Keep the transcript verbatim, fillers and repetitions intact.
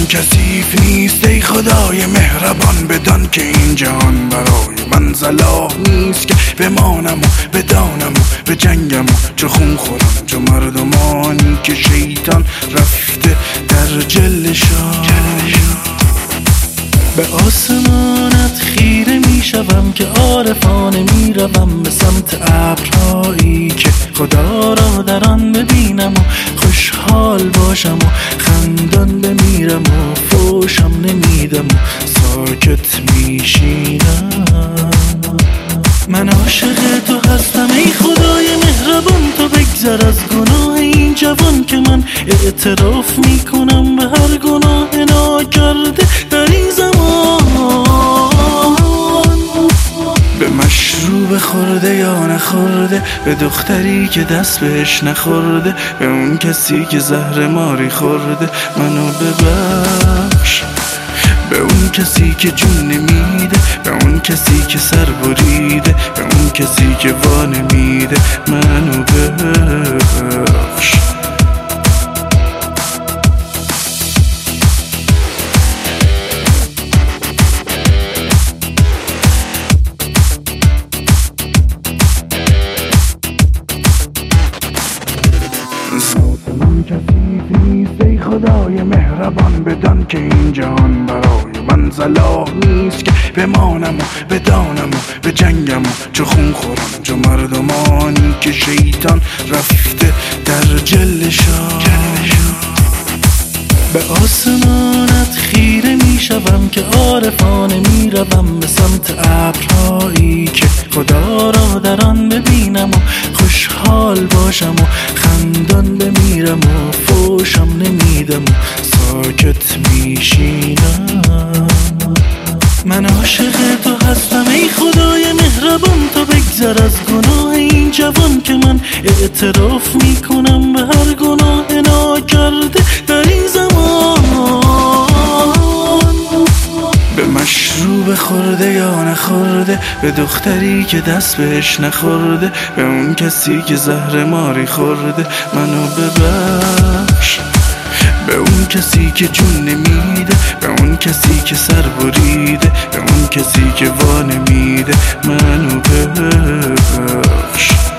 اون کثیف نیست ای خدای مهربان، بدان که این جهان برای من صلاح نیست که بمانم و بدانم و بجنگم و چو خون خورم چو مردمانی که شیطان رفته در جلشان. به آسمانت خیره می شوم که عارفانه می روم به سمت ابرهایی که خدا را در آن ببینم و خوشحال باشم و خندان بمیرم و فوشم نمیدم و ساکت میشینم. من عاشق تو هستم ای خدای مهربان، تو بگذر از گناه این جوان که من اعتراف میکنم به هر گناه ناکرده در این زمان. به مشروب خورده یا نخورده، به دختری که دست بهش نخورده، به اون کسی که زهر ماری خورده منو ببخش. به اون کسی که جون نمیده، به اون کسی که سر بریده، به اون کسی که وا نمیده منو ببخش. اون کثیف نیست ای خدای مهربان، بدان که این جهان برای من صلاح نیست که بمانم و بدانم و بجنگم و چو خون خورم چو مردمانی که شیطان رفته در جلشان. به آسمانت خیره می شوم که عارفانه می روم به سمت ابرهایی که خدا را در آن ببینم و خوشحال باشم و خندان بمیرم و فوشم نمیدم و ساکت میشینم. من عاشق تو هستم ای خدای مهربان، تو بگذر از گناه این جوان که من اعتراف میکنم به هر گناه ناکرده در این زمان. به مشروب خورده یا نخورده، به دختری که دست بهش نخورده، به اون کسی که زهر ماری خورده منو ببخش. به اون کسی که جون نمیده، به اون کسی که سر بریده، به اون کسی که وا نمیده منو ببخش.